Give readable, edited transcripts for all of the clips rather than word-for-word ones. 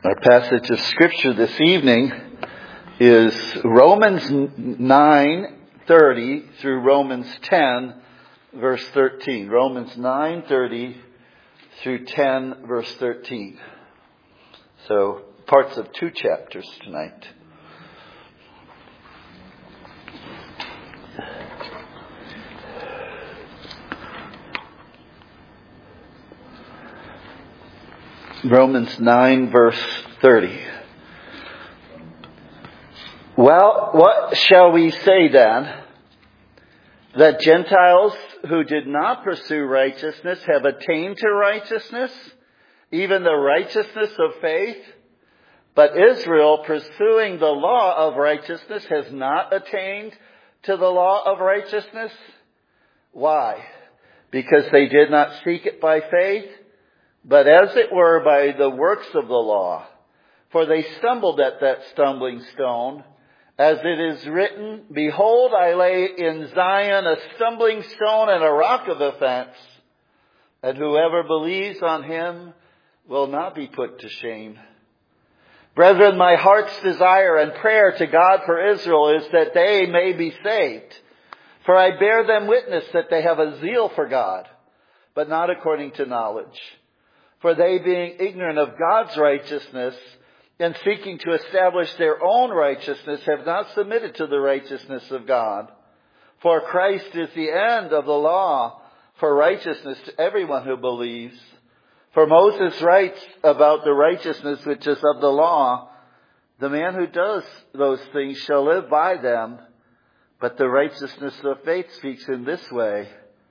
Our passage of Scripture this evening is Romans 9:30 through Romans 10, verse 13. Romans 9:30 through 10, verse 13. So, parts of two chapters tonight. Romans 9, verse 30. Well, what shall we say then? That Gentiles who did not pursue righteousness have attained to righteousness, even the righteousness of faith? But Israel, pursuing the law of righteousness, has not attained to the law of righteousness. Why? Because they did not seek it by faith, but as it were by the works of the law. For they stumbled at that stumbling stone, as it is written, Behold, I lay in Zion a stumbling stone and a rock of offense, and whoever believes on him will not be put to shame. Brethren, my heart's desire and prayer to God for Israel is that they may be saved. For I bear them witness that they have a zeal for God, but not according to knowledge. For they, being ignorant of God's righteousness and seeking to establish their own righteousness, have not submitted to the righteousness of God. For Christ is the end of the law for righteousness to everyone who believes. For Moses writes about the righteousness which is of the law, the man who does those things shall live by them. But the righteousness of faith speaks in this way.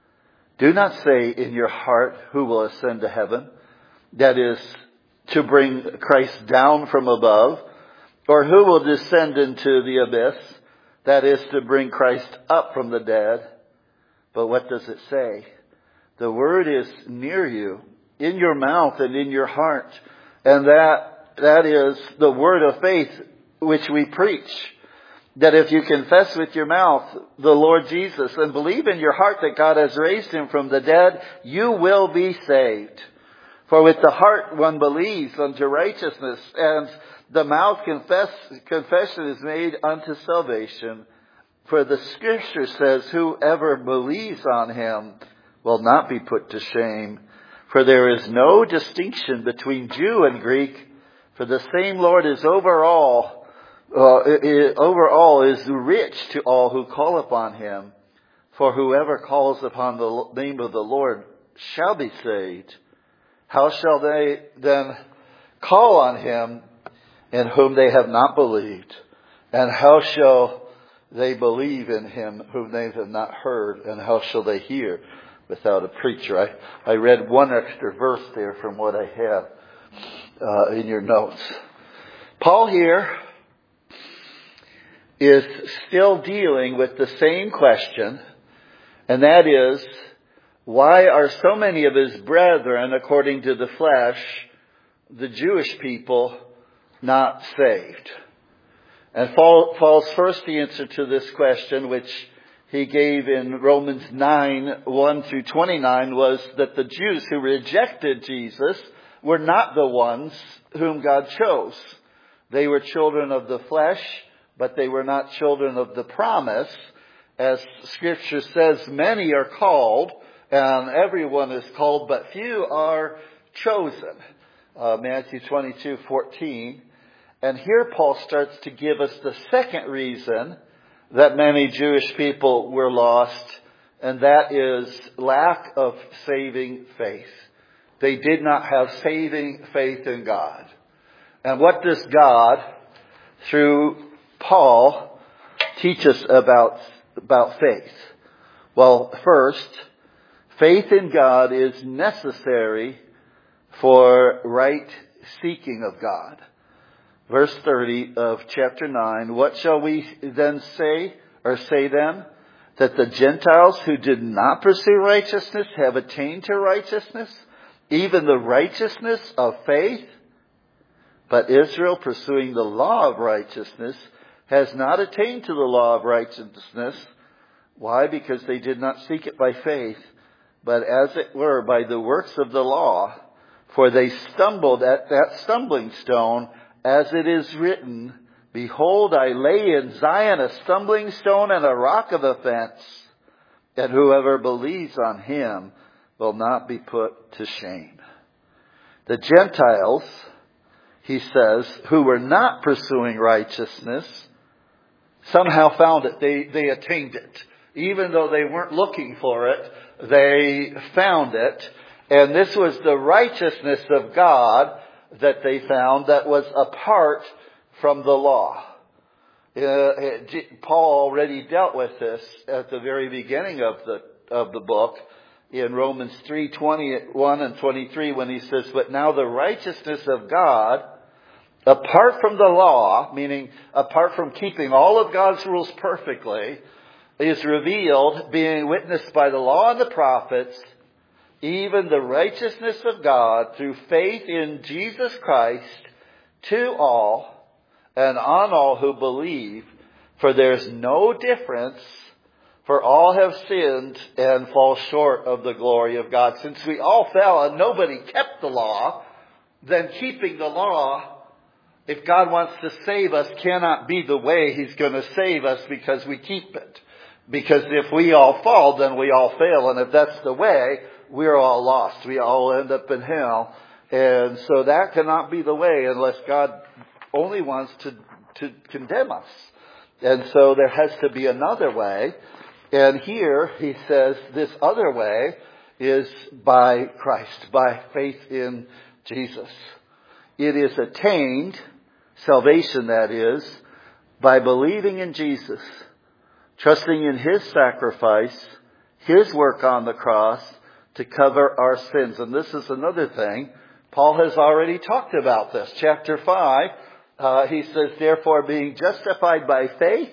Do not say in your heart, who will ascend to heaven? That is, to bring Christ down from above, or who will descend into the abyss? That is, to bring Christ up from the dead. But what does it say? The word is near you, in your mouth and in your heart. And that is the word of faith which we preach. That if you confess with your mouth the Lord Jesus and believe in your heart that God has raised him from the dead, you will be saved. For with the heart one believes unto righteousness, and the mouth confession is made unto salvation. For the Scripture says, whoever believes on him will not be put to shame. For there is no distinction between Jew and Greek, for the same Lord is over all is rich to all who call upon him. For whoever calls upon the name of the Lord shall be saved. How shall they then call on him in whom they have not believed? And how shall they believe in him whom they have not heard? And how shall they hear without a preacher? I read one extra verse there from what I have in your notes. Paul here is still dealing with the same question, and that is, why are so many of his brethren, according to the flesh, the Jewish people, not saved? And Paul's first answer to this question, which he gave in Romans 9, 1 through 29, was that the Jews who rejected Jesus were not the ones whom God chose. They were children of the flesh, but they were not children of the promise. As Scripture says, many are called, and everyone is called, but few are chosen. Matthew 22:14. And here Paul starts to give us the second reason that many Jewish people were lost, and that is lack of saving faith. They did not have saving faith in God. And what does God, through Paul, teach us about faith? Well, first, faith in God is necessary for right seeking of God. Verse 30 of chapter 9, what shall we then say then? That the Gentiles who did not pursue righteousness have attained to righteousness, even the righteousness of faith? But Israel, pursuing the law of righteousness, has not attained to the law of righteousness. Why? Because they did not seek it by faith, but as it were by the works of the law. For they stumbled at that stumbling stone, as it is written, Behold, I lay in Zion a stumbling stone and a rock of offense, and whoever believes on him will not be put to shame. The Gentiles, he says, who were not pursuing righteousness, somehow found it. They attained it. Even though they weren't looking for it, they found it. And this was the righteousness of God that they found that was apart from the law. Paul already dealt with this at the very beginning of the book in Romans 3:21 and 23 when he says, But now the righteousness of God, apart from the law, meaning apart from keeping all of God's rules perfectly, is revealed, being witnessed by the law and the prophets, even the righteousness of God through faith in Jesus Christ to all and on all who believe. For there's no difference, for all have sinned and fall short of the glory of God. Since we all fell and nobody kept the law, then keeping the law, if God wants to save us, cannot be the way He's going to save us because we keep it. Because if we all fall, then we all fail. And if that's the way, we're all lost. We all end up in hell. And so that cannot be the way unless God only wants to condemn us. And so there has to be another way. And here he says this other way is by Christ, by faith in Jesus. It is attained, salvation that is, by believing in Jesus, trusting in His sacrifice, His work on the cross to cover our sins. And this is another thing. Paul has already talked about this. Chapter 5, he says, Therefore, being justified by faith,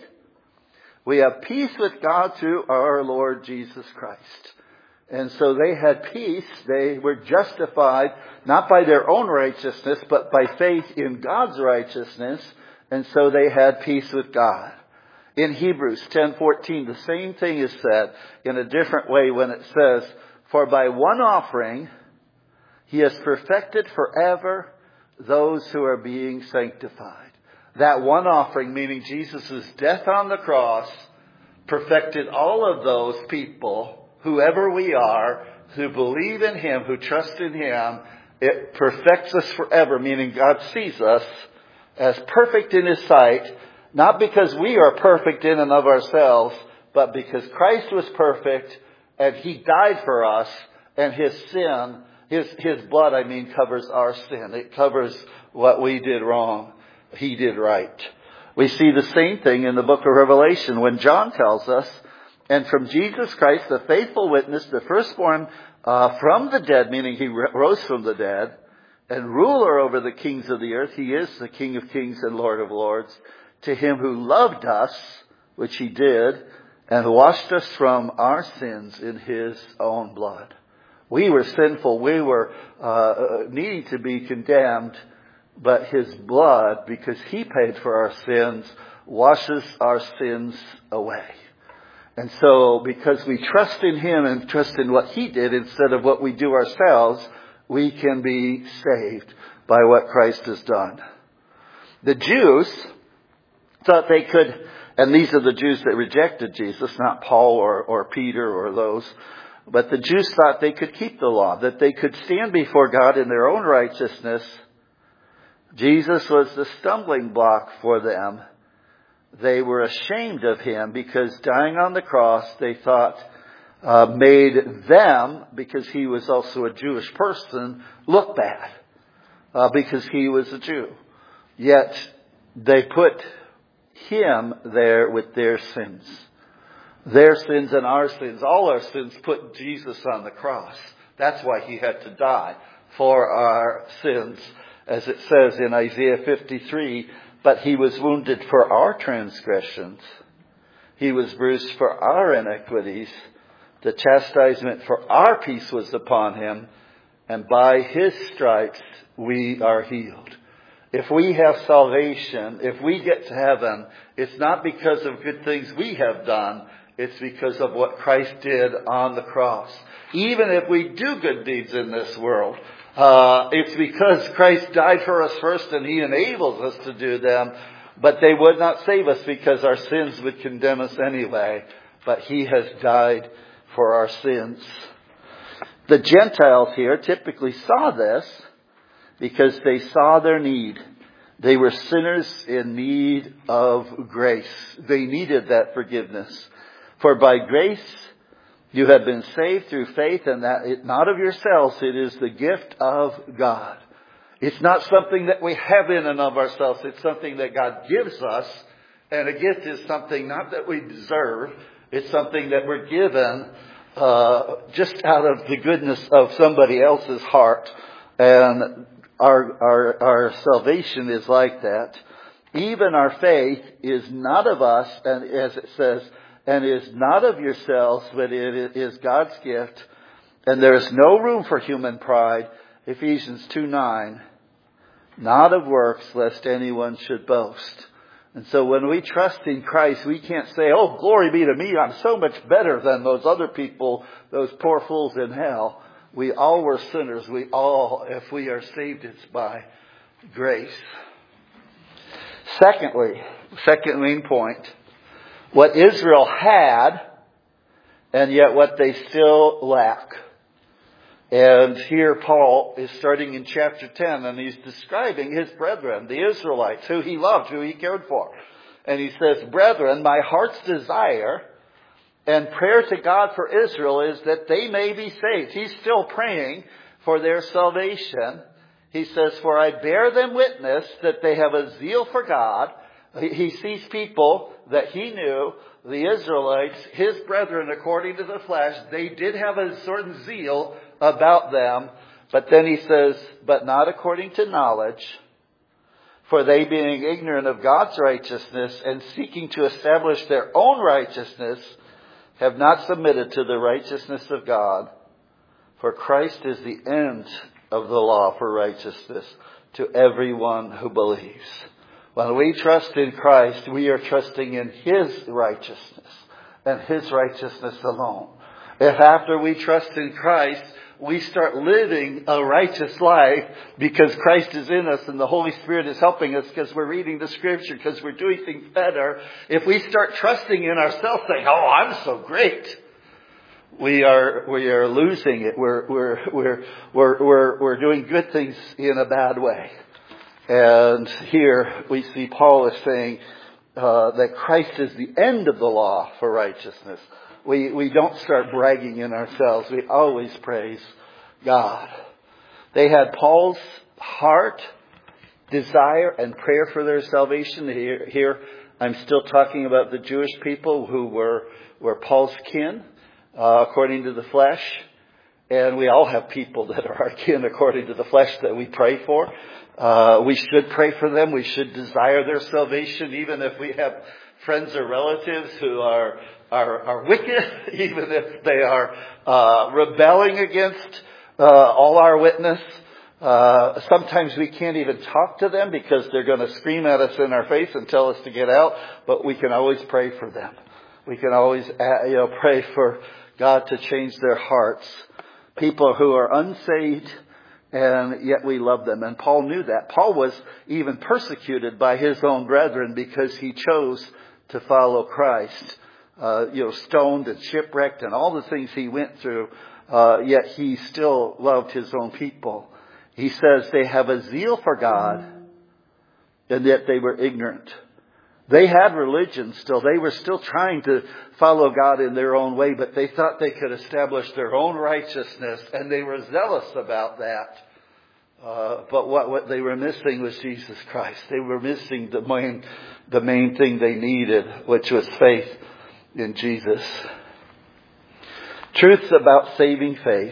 we have peace with God through our Lord Jesus Christ. And so they had peace. They were justified not by their own righteousness, but by faith in God's righteousness. And so they had peace with God. In Hebrews 10:14, the same thing is said in a different way when it says, For by one offering He has perfected forever those who are being sanctified. That one offering, meaning Jesus' death on the cross, perfected all of those people, whoever we are, who believe in Him, who trust in Him. It perfects us forever, meaning God sees us as perfect in His sight, not because we are perfect in and of ourselves, but because Christ was perfect and He died for us, and His sin, His blood, covers our sin. It covers what we did wrong. He did right. We see the same thing in the book of Revelation when John tells us, And from Jesus Christ, the faithful witness, the firstborn from the dead, meaning He rose from the dead, and ruler over the kings of the earth, He is the King of kings and Lord of lords. To Him who loved us, which He did, and washed us from our sins in His own blood. We were sinful. We were needing to be condemned. But His blood, because He paid for our sins, washes our sins away. And so, because we trust in Him and trust in what He did instead of what we do ourselves, we can be saved by what Christ has done. The Jews thought they could, and these are the Jews that rejected Jesus, not Paul or Peter or those, but the Jews thought they could keep the law, that they could stand before God in their own righteousness. Jesus was the stumbling block for them. They were ashamed of Him because dying on the cross, they thought, made them, because He was also a Jewish person, look bad, because He was a Jew. Yet they put Him there with their sins. Their sins and our sins, all our sins, put Jesus on the cross. That's why He had to die for our sins. As it says in Isaiah 53, But He was wounded for our transgressions. He was bruised for our iniquities. The chastisement for our peace was upon Him, and by His stripes we are healed. If we have salvation, if we get to heaven, it's not because of good things we have done. It's because of what Christ did on the cross. Even if we do good deeds in this world, It's because Christ died for us first and He enables us to do them. But they would not save us because our sins would condemn us anyway. But He has died for our sins. The Gentiles here typically saw this because they saw their need. They were sinners in need of grace. They needed that forgiveness. For by grace you have been saved through faith, and that it not of yourselves, it is the gift of God. It's not something that we have in and of ourselves. It's something that God gives us. And a gift is something not that we deserve. It's something that we're given just out of the goodness of somebody else's heart. And our salvation is like that. Even our faith is not of us, and as it says, and is not of yourselves, but it is God's gift. And there is no room for human pride. Ephesians 2:9. Not of works, lest anyone should boast. And so when we trust in Christ, we can't say, oh, glory be to me, I'm so much better than those other people, those poor fools in hell. We all were sinners. We all, if we are saved, it's by grace. Secondly, second main point, what Israel had, and yet what they still lack. And here Paul is starting in chapter 10, and he's describing his brethren, the Israelites, who he loved, who he cared for. And he says, brethren, my heart's desire and prayer to God for Israel is that they may be saved. He's still praying for their salvation. He says, for I bear them witness that they have a zeal for God. He sees people that he knew, the Israelites, his brethren according to the flesh, they did have a certain zeal about them. But then he says, but not according to knowledge. For they being ignorant of God's righteousness and seeking to establish their own righteousness, have not submitted to the righteousness of God. For Christ is the end of the law for righteousness to everyone who believes. When we trust in Christ, we are trusting in His righteousness and His righteousness alone. If after we trust in Christ, we start living a righteous life because Christ is in us and the Holy Spirit is helping us because we're reading the Scripture, because we're doing things better. If we start trusting in ourselves, saying, "Oh, I'm so great," we are losing it. We're doing good things in a bad way. And here we see Paul is saying that Christ is the end of the law for righteousness. We don't start bragging in ourselves. We always praise God. They had Paul's heart, desire, and prayer for their salvation. Here I'm still talking about the Jewish people who were Paul's kin, according to the flesh. And we all have people that are our kin according to the flesh that we pray for. We should pray for them. We should desire their salvation, even if we have friends or relatives who are wicked, even if they are rebelling against all our witness. Sometimes we can't even talk to them because they're going to scream at us in our face and tell us to get out, but we can always pray for them. We can always pray for God to change their hearts. People who are unsaved, and yet we love them. And Paul knew that. Paul was even persecuted by his own brethren because he chose to follow Christ. Stoned and shipwrecked and all the things he went through, yet he still loved his own people. He says they have a zeal for God, and yet they were ignorant. They had religion still. They were still trying to follow God in their own way, but they thought they could establish their own righteousness, and they were zealous about that. But what they were missing was Jesus Christ. They were missing the main thing they needed, which was faith in Jesus. Truths about saving faith.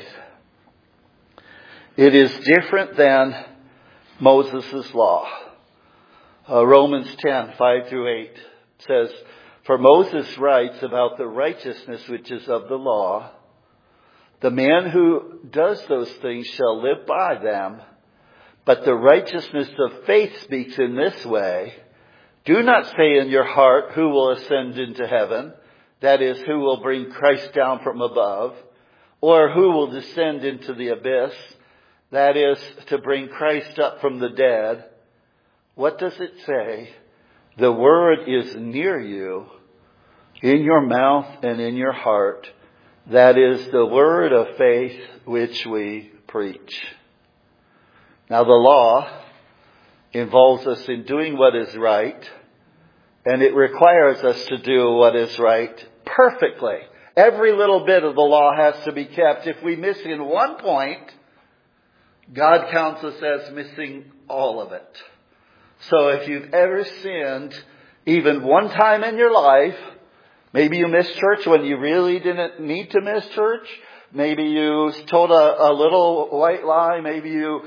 It is different than Moses' law. Romans 10:5-8 says, for Moses writes about the righteousness which is of the law. The man who does those things shall live by them. But the righteousness of faith speaks in this way. Do not say in your heart, who will ascend into heaven? That is, who will bring Christ down from above? Or who will descend into the abyss? that is to bring Christ up from the dead, what does it say? The word is near you, in your mouth and in your heart. That is the word of faith which we preach. Now the law involves us in doing what is right, and it requires us to do what is right perfectly. Every little bit of the law has to be kept. If we miss in one point, God counts us as missing all of it. So if you've ever sinned even one time in your life, maybe you missed church when you really didn't need to miss church. Maybe you told a little white lie. Maybe you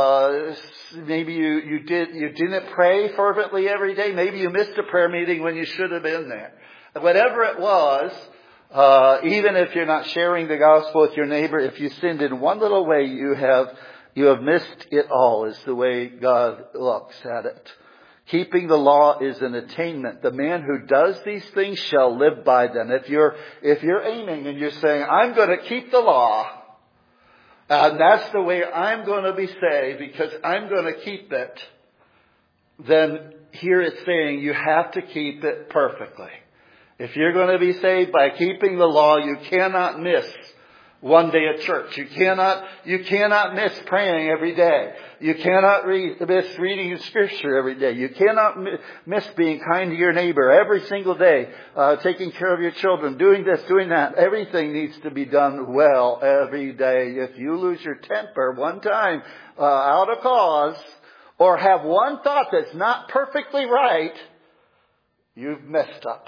didn't pray fervently every day. Maybe you missed a prayer meeting when you should have been there. Whatever it was, even if you're not sharing the gospel with your neighbor, if you sinned in one little way, you have missed it all, is the way God looks at it. Keeping the law is an attainment. The man who does these things shall live by them. If you're aiming and you're saying, I'm going to keep the law, and that's the way I'm going to be saved because I'm going to keep it, then here it's saying you have to keep it perfectly. If you're going to be saved by keeping the law, you cannot miss one day at church. You cannot miss praying every day. You cannot miss reading Scripture every day. You cannot miss being kind to your neighbor every single day, taking care of your children, doing this, doing that. Everything needs to be done well every day. If you lose your temper one time out of cause, or have one thought that's not perfectly right, you've messed up.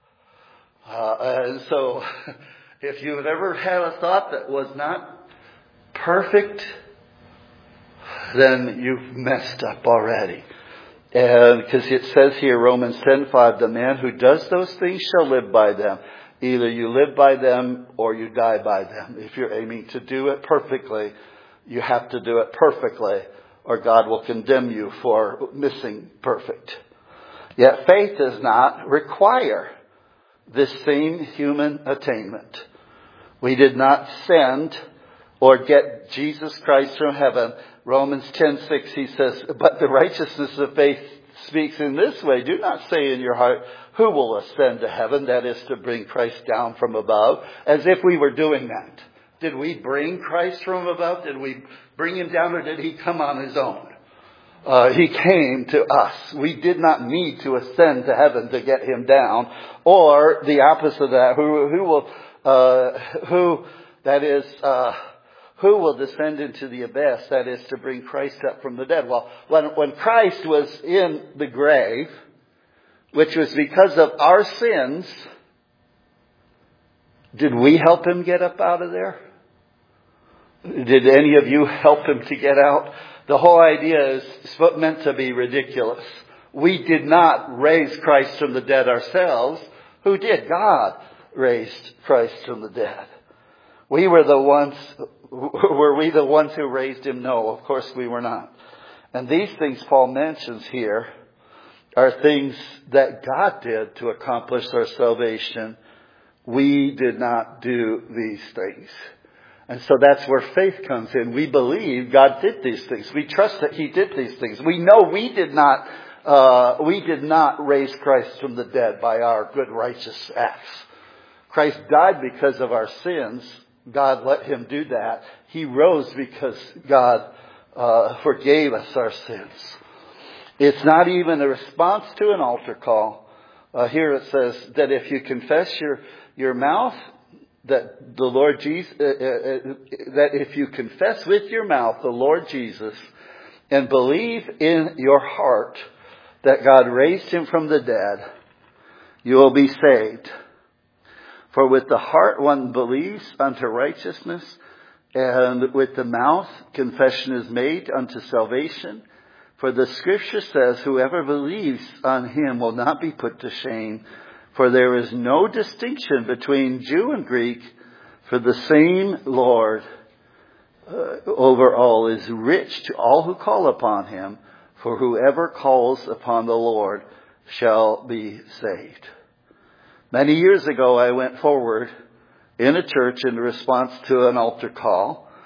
And so if you've ever had a thought that was not perfect, then you've messed up already. And because it says here, Romans 10:5, the man who does those things shall live by them. Either you live by them or you die by them. If you're aiming to do it perfectly, you have to do it perfectly, or God will condemn you for missing perfect. Yet faith does not require this same human attainment. We did not send or get Jesus Christ from heaven. Romans 10:6, he says, but the righteousness of faith speaks in this way. Do not say in your heart, who will ascend to heaven? That is to bring Christ down from above. As if we were doing that. Did we bring Christ from above? Did we bring him down, or did he come on his own? He came to us. We did not need to ascend to heaven to get him down. Or the opposite of that, who will descend into the abyss? That is to bring Christ up from the dead. Well, when Christ was in the grave, which was because of our sins, did we help him get up out of there? Did any of you help him to get out? The whole idea is meant to be ridiculous. We did not raise Christ from the dead ourselves. Who did? God raised Christ from the dead. Were we the ones who raised him? No, of course we were not. And these things Paul mentions here are things that God did to accomplish our salvation. We did not do these things. And so that's where faith comes in. We believe God did these things. We trust that he did these things. We know we did not raise Christ from the dead by our good righteous acts. Christ died because of our sins. God let him do that. He rose because God forgave us our sins. It's not even a response to an altar call. Here it says that if you confess your mouth, that the Lord Jesus, that if you confess with your mouth the Lord Jesus and believe in your heart that God raised him from the dead, you will be saved. For with the heart one believes unto righteousness, and with the mouth confession is made unto salvation. For the Scripture says, whoever believes on him will not be put to shame. For there is no distinction between Jew and Greek, for the same Lord over all is rich to all who call upon him. For whoever calls upon the Lord shall be saved. Many years ago, I went forward in a church in response to an altar call.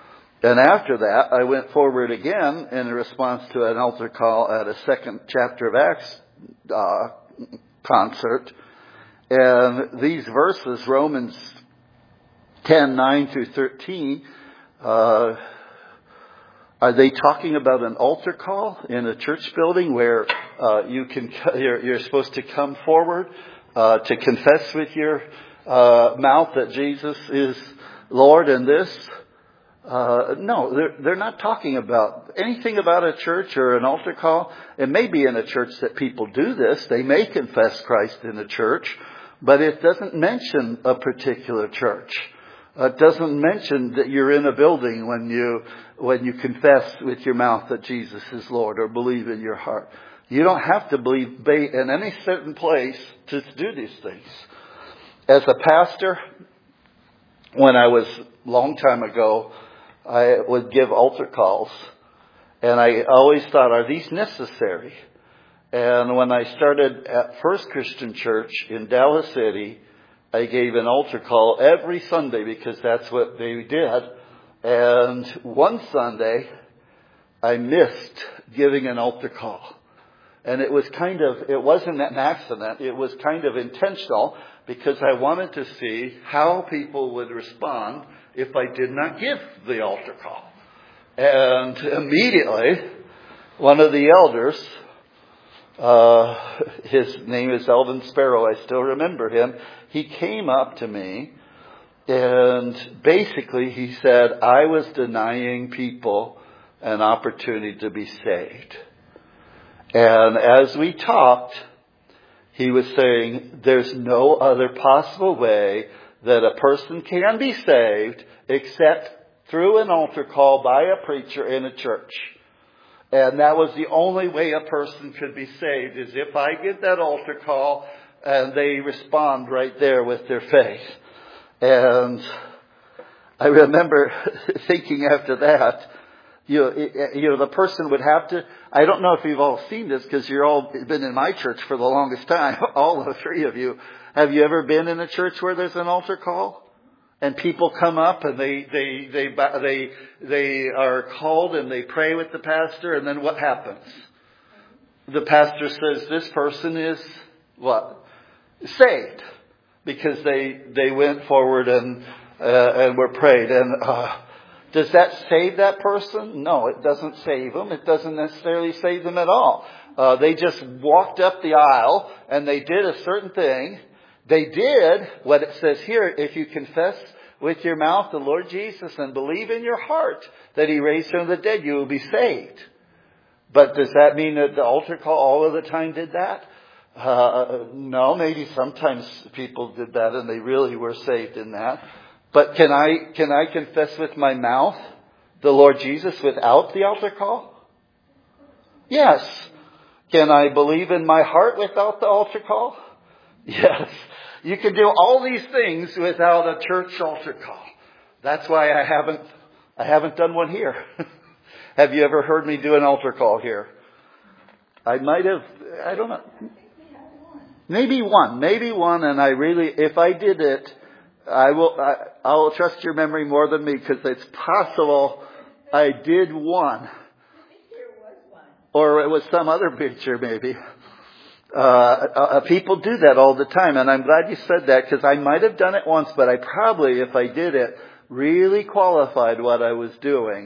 And after that, I went forward again in response to an altar call at a second chapter of Acts concert. And these verses, Romans 10:9 through 13, are they talking about an altar call in a church building where you're supposed to come forward to confess with your mouth that Jesus is Lord and this? No, they're not talking about anything about a church or an altar call. It may be in a church that people do this. They may confess Christ in a church, but it doesn't mention a particular church. It doesn't mention that you're in a building when you confess with your mouth that Jesus is Lord or believe in your heart. You don't have to believe in any certain place to do these things. As a pastor, when I was a long time ago, I would give altar calls, and I always thought, are these necessary? And when I started at First Christian Church in Dallas City, I gave an altar call every Sunday because that's what they did. And one Sunday, I missed giving an altar call. And it wasn't an accident. It was kind of intentional because I wanted to see how people would respond if I did not give the altar call. And immediately, one of the elders, his name is Elvin Sparrow, I still remember him, he came up to me and basically he said, I was denying people an opportunity to be saved. And as we talked, he was saying there's no other possible way that a person can be saved except through an altar call by a preacher in a church. And that was the only way a person could be saved, is if I get that altar call and they respond right there with their faith. And I remember thinking after that, the person would have to, I don't know if you've all seen this because you're all been in my church for the longest time, all the three of you. Have you ever been in a church where there's an altar call? And people come up and they are called and they pray with the pastor, and then what happens? The pastor says this person is what? Saved. Because they went forward and were prayed. And does that save that person? No, it doesn't save them. It doesn't necessarily save them at all. They just walked up the aisle and they did a certain thing. They did what it says here. If you confess with your mouth the Lord Jesus and believe in your heart that He raised from the dead, you will be saved. But does that mean that the altar call all of the time did that? No, maybe sometimes people did that and they really were saved in that. But can I confess with my mouth the Lord Jesus without the altar call? Yes. Can I believe in my heart without the altar call? Yes. You can do all these things without a church altar call. That's why I haven't done one here. Have you ever heard me do an altar call here? I might have, I don't know. Maybe one, and if I did it, I'll trust your memory more than me because it's possible I did one. Or it was some other picture maybe. People do that all the time, and I'm glad you said that because I might have done it once, but I probably, if I did it, really qualified what I was doing.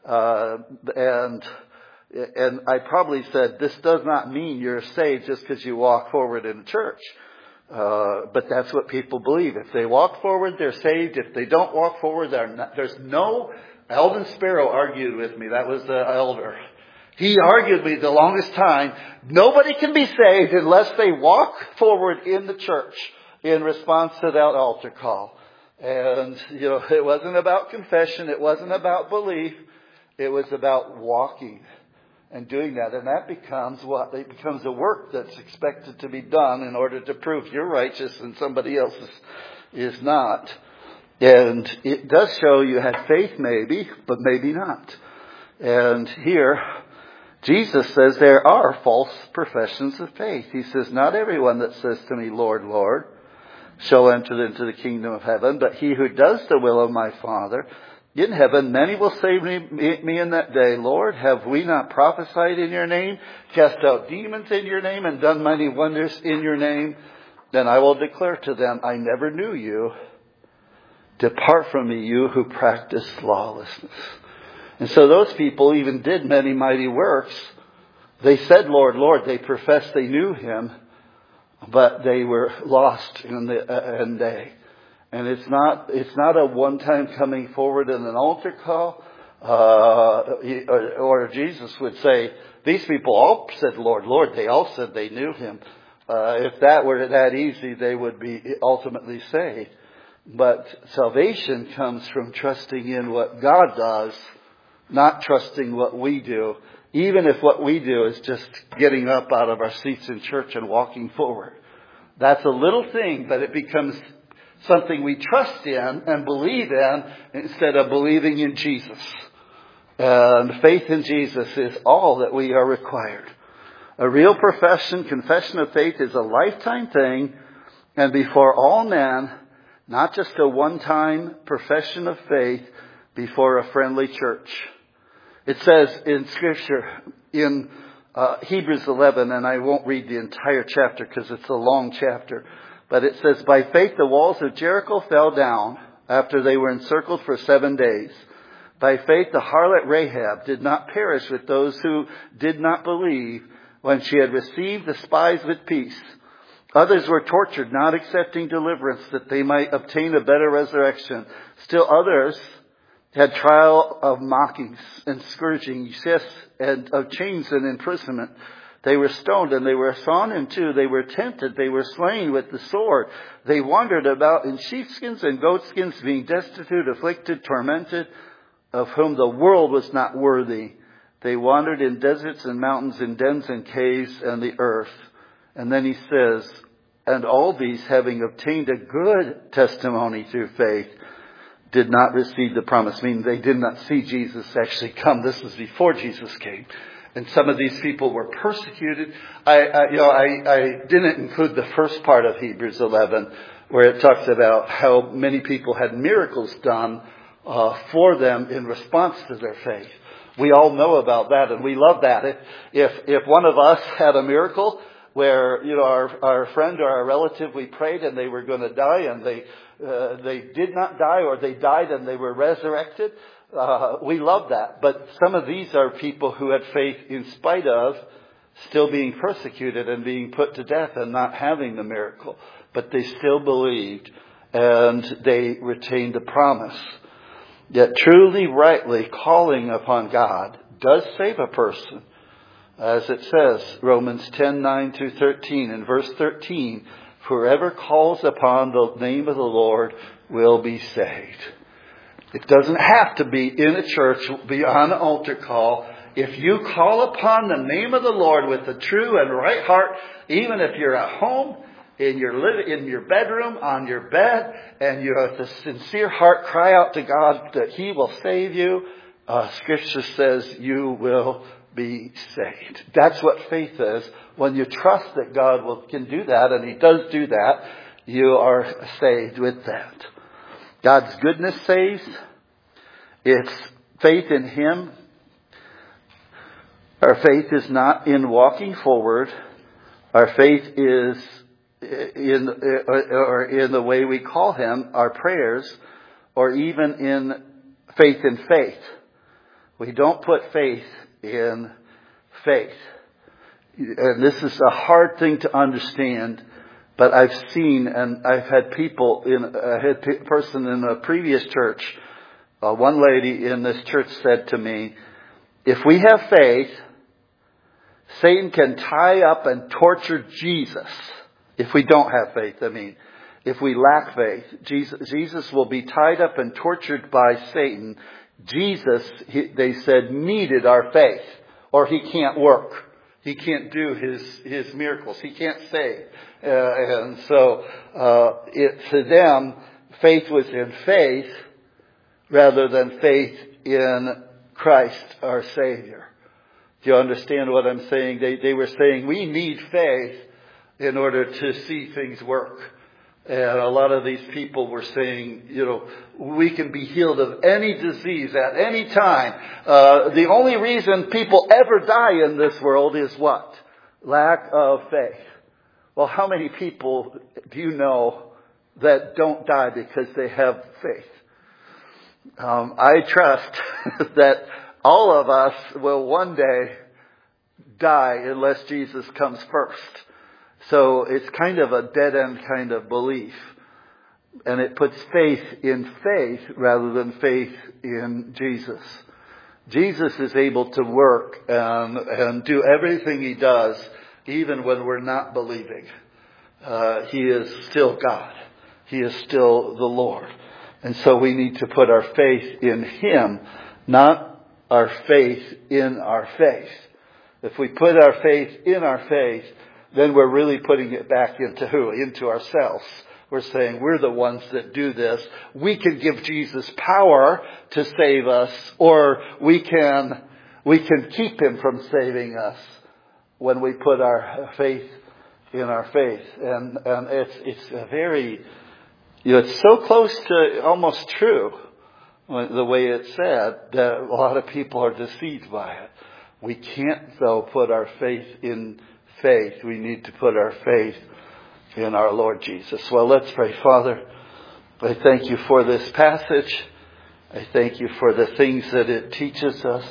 And I probably said, this does not mean you're saved just because you walk forward in church. But that's what people believe. If they walk forward, they're saved. If they don't walk forward, they're not. There's no... Eldon Sparrow argued with me. That was the elder. He argued with me the longest time. Nobody can be saved unless they walk forward in the church in response to that altar call. And, it wasn't about confession. It wasn't about belief. It was about walking and doing that. And that becomes what? It becomes a work that's expected to be done in order to prove you're righteous and somebody else is not. And it does show you had faith maybe, but maybe not. And here, Jesus says there are false professions of faith. He says, not everyone that says to me, Lord, Lord, shall enter into the kingdom of heaven, but he who does the will of my Father in heaven, many will say to me in that day, Lord, have we not prophesied in your name, cast out demons in your name, and done many wonders in your name? Then I will declare to them, I never knew you. Depart from me, you who practice lawlessness. And so those people even did many mighty works. They said, Lord, Lord. They professed they knew him, but they were lost in the end day. And it's not a one-time coming forward in an altar call. Or Jesus would say, these people all said, Lord, Lord. They all said they knew him. If that were that easy, they would be ultimately saved. But salvation comes from trusting in what God does, not trusting what we do. Even if what we do is just getting up out of our seats in church and walking forward. That's a little thing, but it becomes something we trust in and believe in instead of believing in Jesus. And faith in Jesus is all that we are required. A real confession of faith is a lifetime thing, and before all men, not just a one-time profession of faith before a friendly church. It says in Scripture, in Hebrews 11, and I won't read the entire chapter because it's a long chapter, but it says, by faith the walls of Jericho fell down after they were encircled for 7 days. By faith the harlot Rahab did not perish with those who did not believe when she had received the spies with peace. Others were tortured, not accepting deliverance, that they might obtain a better resurrection. Still others had trial of mockings and scourgings, yes, and of chains and imprisonment. They were stoned and they were sawn in two. They were tempted. They were slain with the sword. They wandered about in sheepskins and goatskins, being destitute, afflicted, tormented, of whom the world was not worthy. They wandered in deserts and mountains, in dens and caves, and the earth. And then he says, and all these, having obtained a good testimony through faith, did not receive the promise. Meaning they did not see Jesus actually come. This was before Jesus came. And some of these people were persecuted. I didn't include the first part of Hebrews 11, where it talks about how many people had miracles done for them in response to their faith. We all know about that, and we love that. If one of us had a miracle where, our friend or our relative, we prayed and they were going to die and they did not die, or they died and they were resurrected, we love that. But some of these are people who had faith in spite of still being persecuted and being put to death and not having the miracle. But they still believed and they retained the promise. Yet truly, rightly calling upon God does save a person. As it says, Romans 10:9-13, in verse 13, whoever calls upon the name of the Lord will be saved. It doesn't have to be in a church, be on an altar call. If you call upon the name of the Lord with a true and right heart, even if you're at home, in your bedroom, on your bed, and you have the sincere heart, cry out to God that He will save you, Scripture says you will be saved. That's what faith is. When you trust that God can do that, and He does do that, you are saved with that. God's goodness saves. It's faith in Him. Our faith is not in walking forward. Our faith is in the way we call Him, our prayers, or even in faith in faith. We don't put faith in faith. And this is a hard thing to understand, but I've seen, and I've had people I had a person in a previous church, one lady in this church said to me, if we have faith, Satan can tie up and torture Jesus. If we don't have faith, if we lack faith, Jesus will be tied up and tortured by Satan. Jesus, they said, needed our faith, or He can't work. He can't do his miracles. He can't save. And so, to them, faith was in faith rather than faith in Christ, our Savior. Do you understand what I'm saying? They were saying we need faith in order to see things work. And a lot of these people were saying, we can be healed of any disease at any time. The only reason people ever die in this world is what? Lack of faith. Well, how many people do you know that don't die because they have faith? I trust that all of us will one day die unless Jesus comes first. So it's kind of a dead-end kind of belief. And it puts faith in faith rather than faith in Jesus. Jesus is able to work and do everything he does, even when we're not believing. He is still God. He is still the Lord. And so we need to put our faith in him, not our faith in our faith. If we put our faith in our faith, then we're really putting it back into who? Into ourselves. We're saying we're the ones that do this. We can give Jesus power to save us, or we can keep him from saving us when we put our faith in our faith. And it's a very, it's so close to almost true, the way it's said, that a lot of people are deceived by it. We can't, though, put our faith in faith. We need to put our faith in our Lord Jesus. Well, let's pray. Father, I thank you for this passage. I thank you for the things that it teaches us.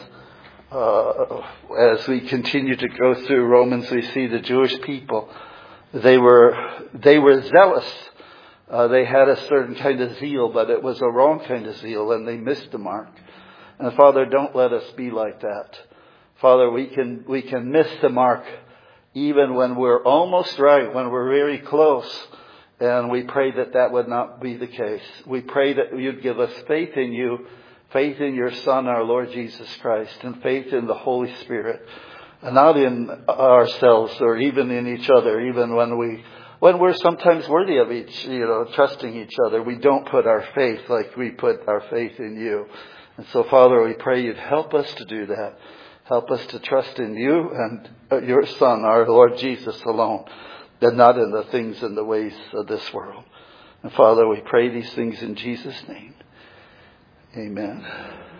As we continue to go through Romans, we see the Jewish people. They were zealous. They had a certain kind of zeal, but it was a wrong kind of zeal, and they missed the mark. And Father, don't let us be like that. Father, we can miss the mark even when we're almost right, when we're very close. And we pray that would not be the case. We pray that you'd give us faith in you, faith in your Son, our Lord Jesus Christ, and faith in the Holy Spirit, and not in ourselves or even in each other, even when we're sometimes worthy of trusting each other. We don't put our faith like we put our faith in you. And so, Father, we pray you'd help us to do that. Help us to trust in you and your Son, our Lord Jesus alone, and not in the things and the ways of this world. And Father, we pray these things in Jesus' name. Amen.